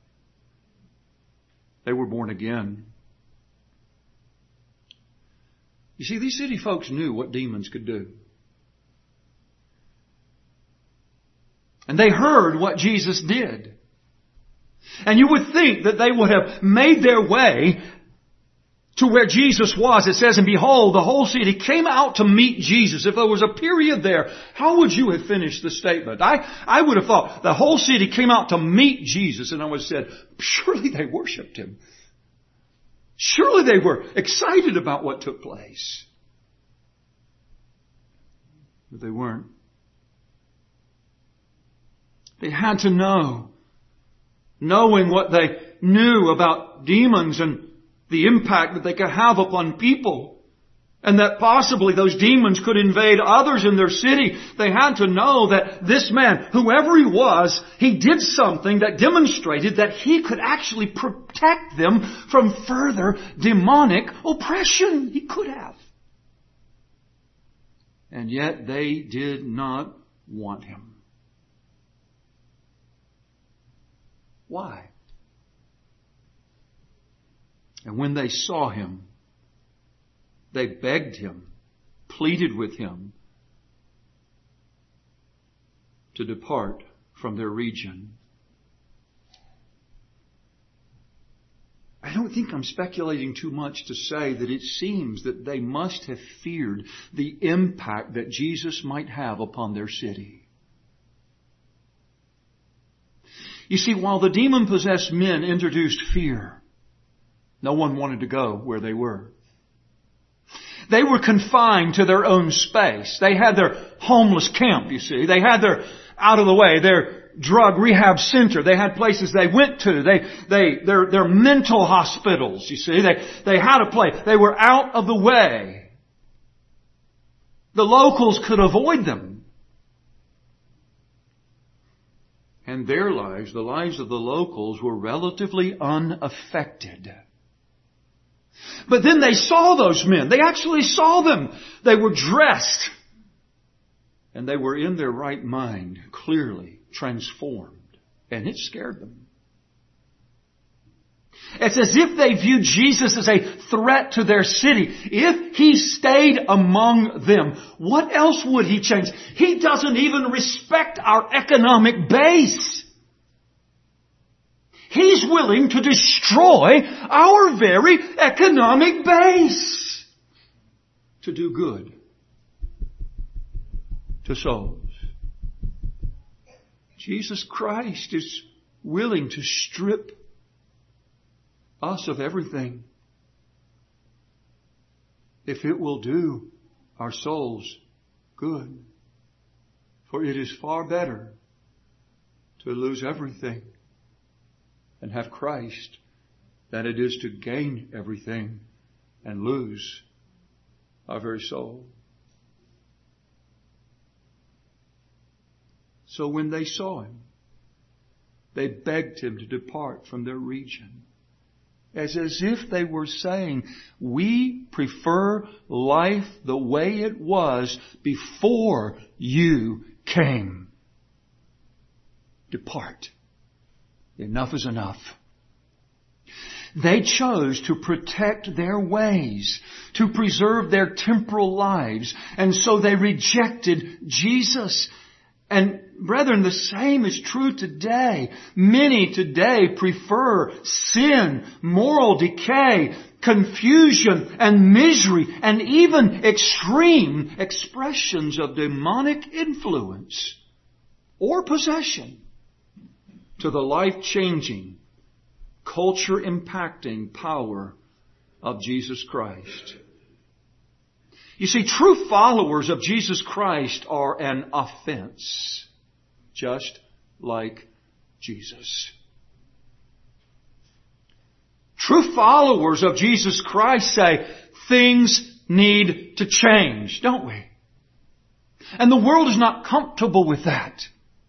They were born again. You see, these city folks knew what demons could do. And they heard what Jesus did. And you would think that they would have made their way to where Jesus was. It says, and behold, the whole city came out to meet Jesus. If there was a period there, how would you have finished the statement? I, I would have thought the whole city came out to meet Jesus, and I would have said, surely they worshiped Him. Surely they were excited about what took place. But they weren't. They had to know. Knowing what they knew about demons and the impact that they could have upon people. And that possibly those demons could invade others in their city. They had to know that this man, whoever he was, he did something that demonstrated that he could actually protect them from further demonic oppression. He could have. And yet they did not want him. Why? And when they saw him, they begged him, pleaded with him to depart from their region. I don't think I'm speculating too much to say that it seems that they must have feared the impact that Jesus might have upon their city. You see, while the demon-possessed men introduced fear, no one wanted to go where they were. They were confined to their own space. They had their homeless camp, you see. They had their, out of the way, their drug rehab center. They had places they went to. They, they, their, their mental hospitals, you see. They, they had a place. They were out of the way. The locals could avoid them. And their lives, the lives of the locals, were relatively unaffected. But then they saw those men. They actually saw them. They were dressed. And they were in their right mind, clearly transformed. And it scared them. It's as if they viewed Jesus as a threat to their city. If He stayed among them, what else would He change? He doesn't even respect our economic base. He's willing to destroy our very economic base to do good to souls. Jesus Christ is willing to strip us of everything if it will do our souls good. For it is far better to lose everything and have Christ than it is to gain everything and lose our very soul. So when they saw him, they begged him to depart from their region. As, as if they were saying, we prefer life the way it was before you came. Depart. Enough is enough. They chose to protect their ways, to preserve their temporal lives, and so they rejected Jesus. And brethren, the same is true today. Many today prefer sin, moral decay, confusion and misery, and even extreme expressions of demonic influence or possession to the life-changing, culture-impacting power of Jesus Christ. You see, true followers of Jesus Christ are an offense, just like Jesus. True followers of Jesus Christ say, things need to change, don't we? And the world is not comfortable with that.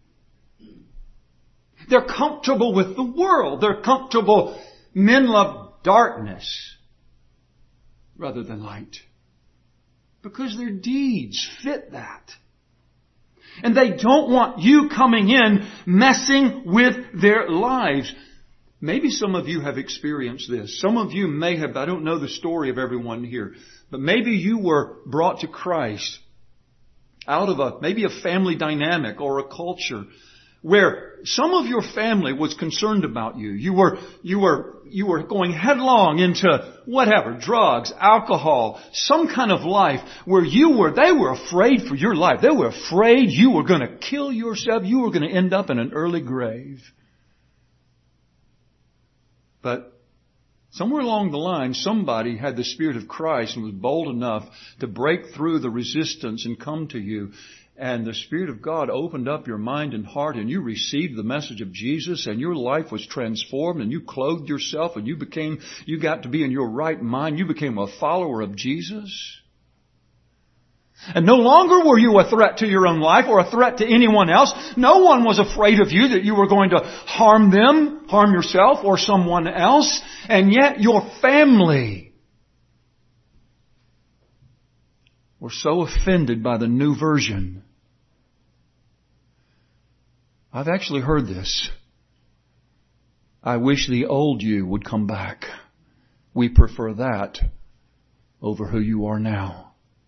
They're comfortable with the world. They're comfortable. Men love darkness rather than light, because their deeds fit that. And they don't want you coming in messing with their lives. Maybe some of you have experienced this. Some of you may have, I don't know the story of everyone here, but maybe you were brought to Christ out of a, maybe a family dynamic or a culture where some of your family was concerned about you. You were, you were, you were going headlong into whatever, drugs, alcohol, some kind of life where you were, they were afraid for your life. They were afraid you were going to kill yourself. You were going to end up in an early grave. But somewhere along the line, somebody had the Spirit of Christ and was bold enough to break through the resistance and come to you. And the Spirit of God opened up your mind and heart, and you received the message of Jesus, and your life was transformed, and you clothed yourself, and you became, you got to be in your right mind. You became a follower of Jesus. And no longer were you a threat to your own life or a threat to anyone else. No one was afraid of you that you were going to harm them, harm yourself or someone else. And yet your family were so offended by the new version. I've actually heard this. I wish the old you would come back. We prefer that over who you are now.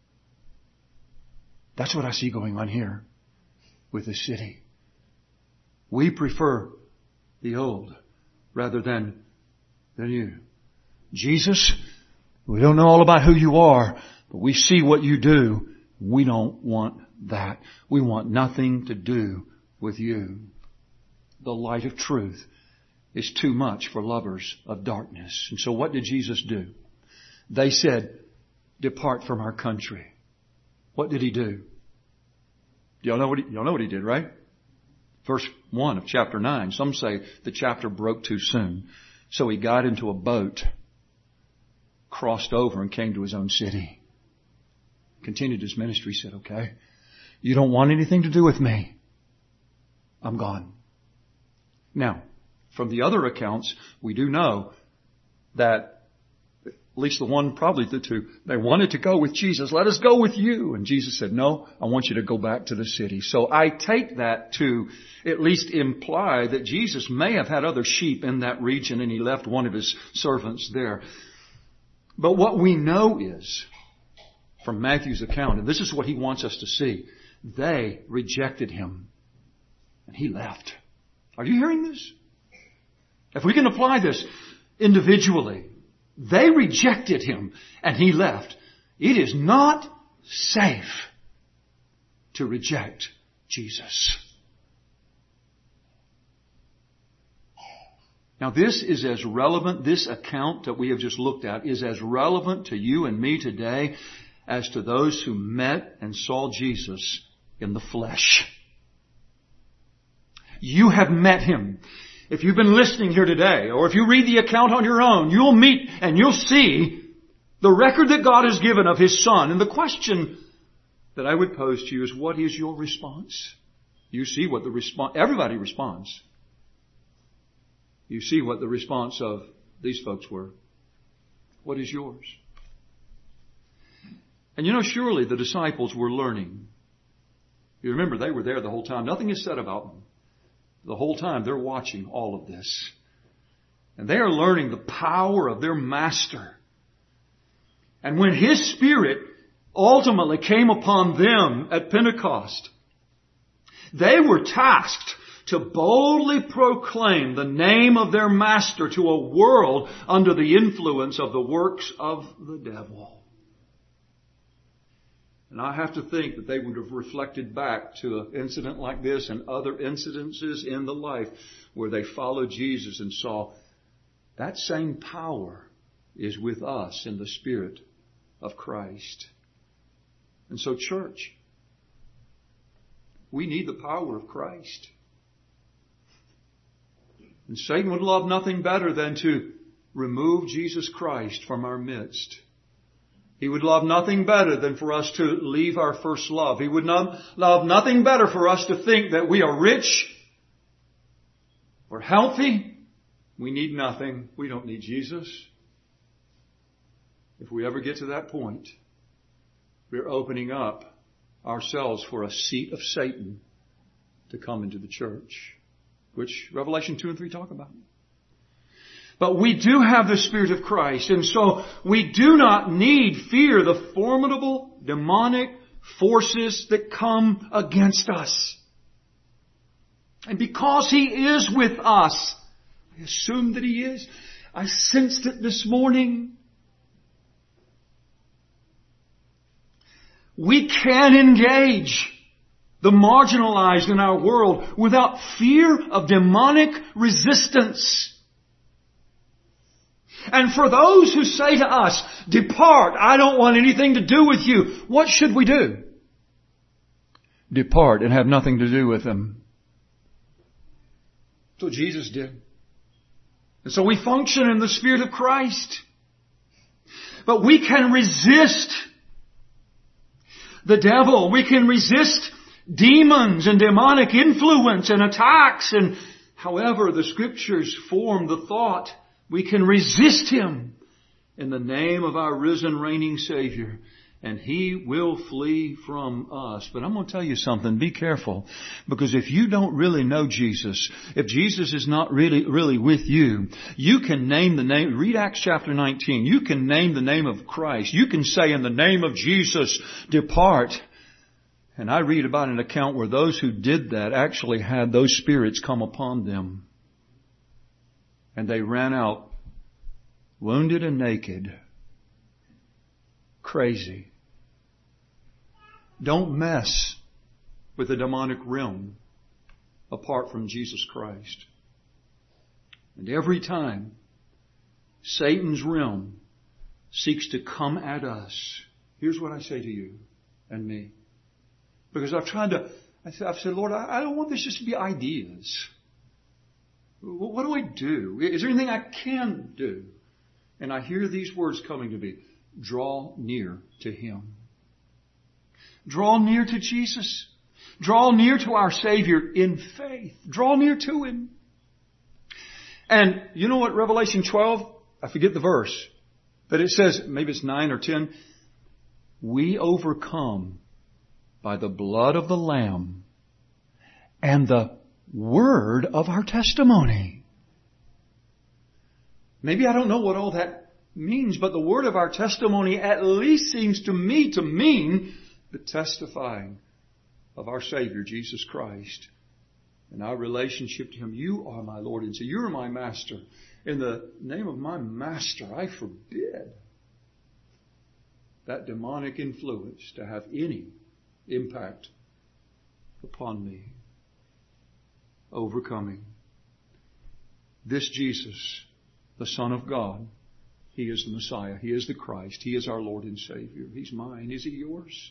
That's what I see going on here with the city. We prefer the old rather than the new. Jesus, we don't know all about who you are, but we see what you do. We don't want that. We want nothing to do with you. The light of truth is too much for lovers of darkness. And so what did Jesus do? They said, depart from our country. What did He do? Y'all know what he, y'all know what He did, right? Verse one of chapter nine. Some say the chapter broke too soon. So He got into a boat, crossed over, and came to His own city. Continued His ministry, said, okay, you don't want anything to do with me. I'm gone. Now, from the other accounts, we do know that at least the one, probably the two, they wanted to go with Jesus. Let us go with you. And Jesus said, no, I want you to go back to the city. So I take that to at least imply that Jesus may have had other sheep in that region and He left one of His servants there. But what we know is, from Matthew's account, and this is what he wants us to see, they rejected Him and He left. Are you hearing this? If we can apply this individually, they rejected Him and He left. It is not safe to reject Jesus. Now this is as relevant, this account that we have just looked at is as relevant to you and me today as to those who met and saw Jesus in the flesh. You have met Him. If you've been listening here today, or if you read the account on your own, you'll meet and you'll see The record that God has given of His Son. And the question that I would pose to you is, what is your response? You see what the response, everybody responds. You see what the response of these folks were. What is yours? And you know, surely the disciples were learning. You remember, they were there the whole time. Nothing is said about them. The whole time they're watching all of this. And they are learning the power of their Master. And when His Spirit ultimately came upon them at Pentecost, they were tasked to boldly proclaim the name of their Master to a world under the influence of the works of the devil. And I have to think that they would have reflected back to an incident like this and other incidences in the life where they followed Jesus and saw that same power is with us in the Spirit of Christ. And so, church, we need the power of Christ. And Satan would love nothing better than to remove Jesus Christ from our midst. He would love nothing better than for us to leave our first love. He would not love nothing better for us to think that we are rich or healthy. We need nothing. We don't need Jesus. If we ever get to that point, we're opening up ourselves for a seat of Satan to come into the church, which Revelation two and three talk about. But we do have the Spirit of Christ, and so we do not need fear the formidable demonic forces that come against us. And because He is with us, I assume that He is. I sensed it this morning. We can engage the marginalized in our world without fear of demonic resistance. And for those who say to us, depart, I don't want anything to do with you, what should we do? Depart and have nothing to do with them. That's what Jesus did. And so we function in the Spirit of Christ. But we can resist the devil. We can resist demons and demonic influence and attacks. And however the Scriptures form the thought, we can resist him in the name of our risen, reigning Savior, and He will flee from us. But I'm going to tell you something. Be careful. Because if you don't really know Jesus, if Jesus is not really, really with you, you can name the name. Read Acts chapter nineteen. You can name the name of Christ. You can say, in the name of Jesus, depart. And I read about an account where those who did that actually had those spirits come upon them. And they ran out wounded and naked. Crazy. Don't mess with the demonic realm apart from Jesus Christ. And every time Satan's realm seeks to come at us, here's what I say to you and me. Because I've tried to, I've said, Lord, I don't want this just to be ideas. What do I do? Is there anything I can do? And I hear these words coming to me. Draw near to Him. Draw near to Jesus. Draw near to our Savior in faith. Draw near to Him. And you know what Revelation twelve, I forget the verse, but it says, maybe it's nine or ten, we overcome by the blood of the Lamb and the word of our testimony. Maybe I don't know what all that means, but the word of our testimony at least seems to me to mean the testifying of our Savior, Jesus Christ, and our relationship to Him. You are my Lord and Savior. You are my Master. In the name of my Master, I forbid that demonic influence to have any impact upon me. Overcoming. This Jesus, the Son of God, He is the Messiah. He is the Christ. He is our Lord and Savior. He's mine. Is He yours?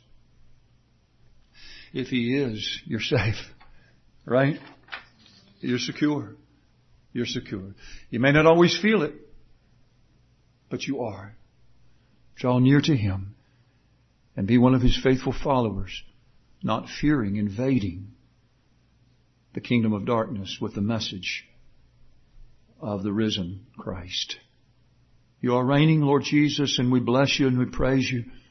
If He is, you're safe. Right? You're secure. You're secure. You may not always feel it, but you are. Draw near to Him and be one of His faithful followers, not fearing invading the kingdom of darkness with the message of the risen Christ. You are reigning, Lord Jesus, and we bless You and we praise You.